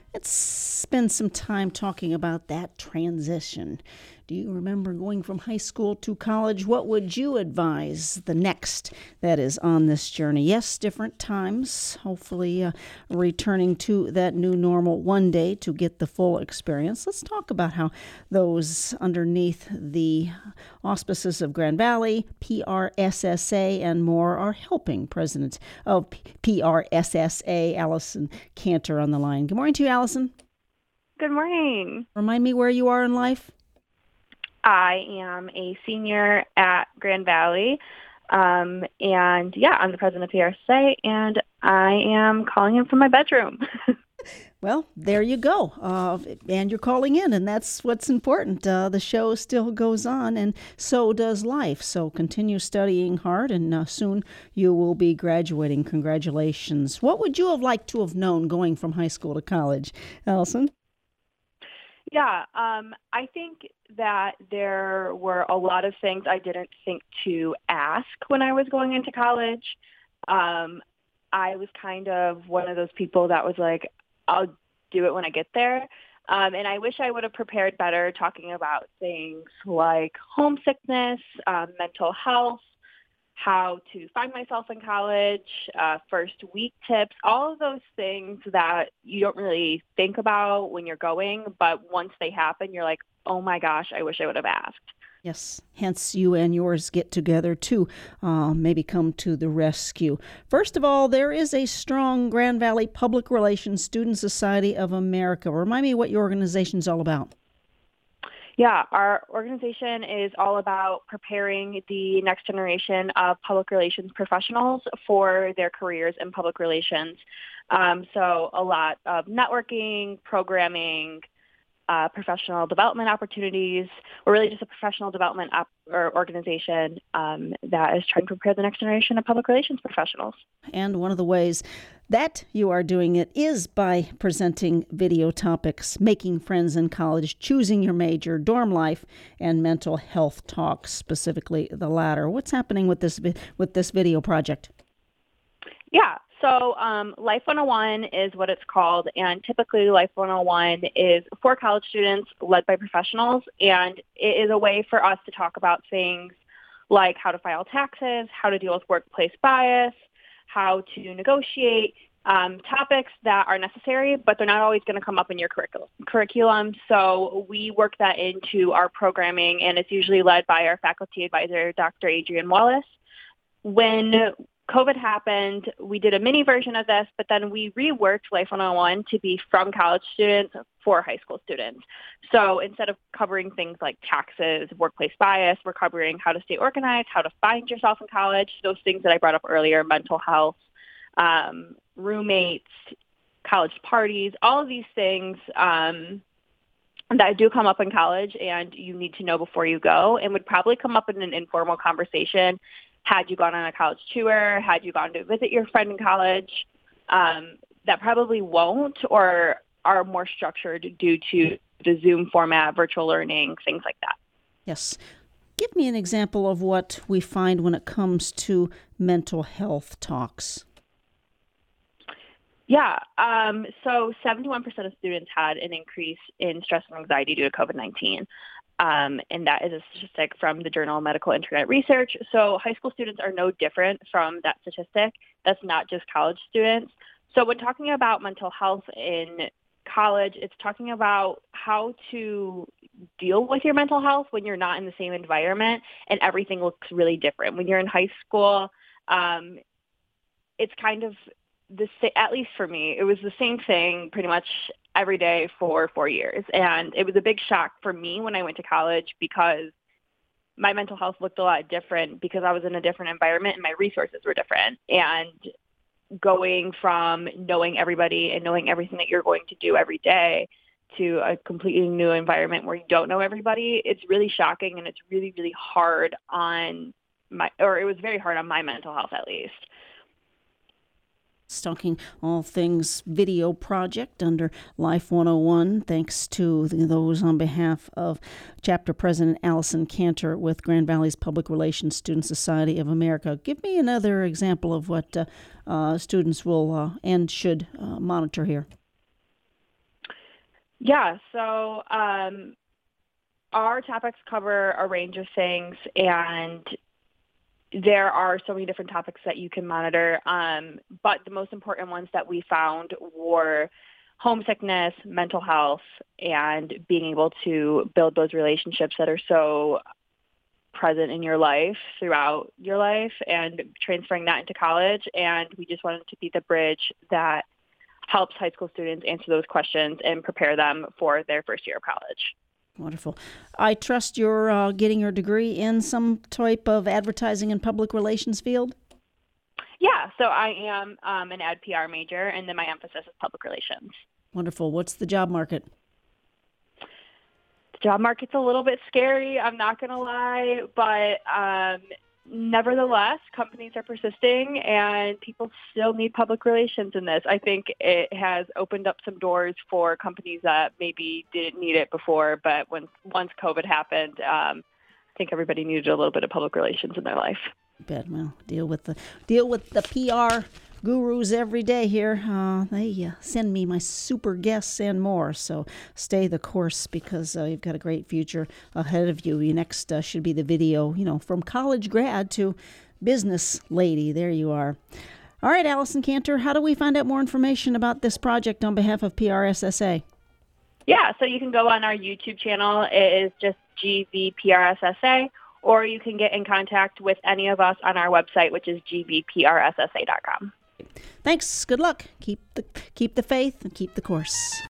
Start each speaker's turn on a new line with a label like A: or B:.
A: Let's spend some time talking about that transition. Do you remember going from high school to college? What would you advise the next that is on this journey? Yes, different times, hopefully returning to that new normal one day to get the full experience. Let's talk about how those underneath the auspices of Grand Valley, PRSSA, and more are helping. President of PRSSA, Allison Cantor, on the line. Good morning to you, Allison.
B: Good morning.
A: Remind me where you are in life.
B: I am a senior at Grand Valley, and I'm the president of PRSA, and I am calling in from my bedroom.
A: Well, there you go. And you're calling in, and that's what's important. The show still goes on, and so does life. So continue studying hard, and soon you will be graduating. Congratulations. What would you have liked to have known going from high school to college, Allison?
B: Yeah, I think that there were a lot of things I didn't think to ask when I was going into college. I was kind of one of those people that was like, I'll do it when I get there. And I wish I would have prepared better talking about things like homesickness, mental health, how to find myself in college, first week tips, all of those things that you don't really think about when you're going. But once they happen, you're like, oh my gosh, I wish I would have asked.
A: Yes, hence you and yours get together to maybe come to the rescue. First of all, there is a strong Grand Valley Public Relations Student Society of America. Remind me what your organization is all about.
B: Yeah, our organization is all about preparing the next generation of public relations professionals for their careers in public relations. So a lot of networking, programming, professional development opportunities. We're really just a professional development or organization that is trying to prepare the next generation of public relations professionals.
A: And one of the ways that you are doing it is by presenting video topics, making friends in college, choosing your major, dorm life, and mental health talks, specifically the latter. What's happening with this video project?
B: Yeah. So Life 101 is what it's called, and typically Life 101 is for college students led by professionals, and it is a way for us to talk about things like how to file taxes, how to deal with workplace bias, how to negotiate, topics that are necessary, but they're not always going to come up in your curriculum. So we work that into our programming, and it's usually led by our faculty advisor, Dr. Adrienne Wallace. When COVID happened, we did a mini version of this, but then we reworked Life 101 to be from college students for high school students. So instead of covering things like taxes, workplace bias, we're covering how to stay organized, how to find yourself in college, those things that I brought up earlier, mental health, roommates, college parties, all of these things that do come up in college and you need to know before you go, and would probably come up in an informal conversation had you gone on a college tour, had you gone to visit your friend in college, that probably won't or are more structured due to the Zoom format, virtual learning, things like that.
A: Yes. Give me an example of what we find when it comes to mental health talks.
B: Yeah. So 71% of students had an increase in stress and anxiety due to COVID-19. And that is a statistic from the Journal of Medical Internet Research. So high school students are no different from that statistic. That's not just college students. So when talking about mental health in college, it's talking about how to deal with your mental health when you're not in the same environment and everything looks really different. When you're in high school, it's kind of at least for me, it was the same thing pretty much every day for 4 years. And it was a big shock for me when I went to college because my mental health looked a lot different because I was in a different environment and my resources were different. And going from knowing everybody and knowing everything that you're going to do every day to a completely new environment where you don't know everybody, it's really shocking and it's really, really hard on it was very hard on my mental health at least.
A: Talking all things video project under Life 101, thanks to those on behalf of Chapter President Allison Cantor with Grand Valley's Public Relations Student Society of America. Give me another example of what students will and should monitor here.
B: Yeah, so our topics cover a range of things, and there are so many different topics that you can monitor. But the most important ones that we found were homesickness, mental health, and being able to build those relationships that are so present in your life throughout your life and transferring that into college. And we just wanted to be the bridge that helps high school students answer those questions and prepare them for their first year of college.
A: Wonderful. I trust you're getting your degree in some type of advertising and public relations field?
B: Yeah, so I am an ad PR major, and then my emphasis is public relations.
A: Wonderful. What's the job market?
B: The job market's a little bit scary, I'm not going to lie, but nevertheless, companies are persisting, and people still need public relations in this. I think it has opened up some doors for companies that maybe didn't need it before, but once COVID happened, I think everybody needed a little bit of public relations in their life.
A: Bet. Well, deal with the PR gurus every day here. They send me my super guests and more. So stay the course, because you've got a great future ahead of you. Your next should be the video, from college grad to business lady. There you are. All right, Allison Cantor, how do we find out more information about this project on behalf of PRSSA?
B: Yeah, so you can go on our YouTube channel. It is just GVPRSSA. Or you can get in contact with any of us on our website, which is gvprssa.com.
A: Thanks. Good luck. Keep the faith and keep the course.